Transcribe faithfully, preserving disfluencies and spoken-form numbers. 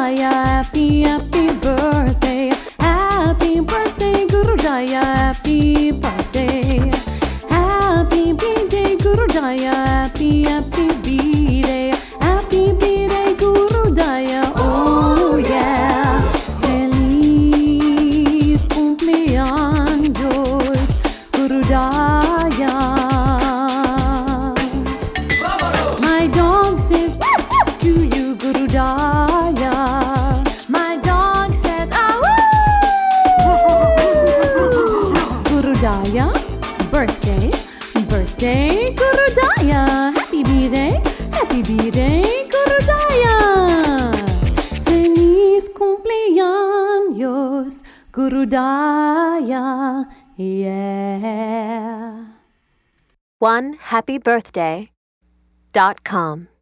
Daya, happy, happy birthday. Happy birthday, Guru Daya, happy birthday. Happy birthday, Guru Daya, happy, happy birthday. Happy birthday, Guru Daya, oh yeah. Feliz cumpleaños, Guru Daya. My dog says to you, Guru Daya. My dog says, ah Guru Daya, birthday, birthday, Guru Daya. Happy birthday, happy birthday, Guru Daya. Feliz cumpleaños, Guru Daya, yeah. one happy birthday dot com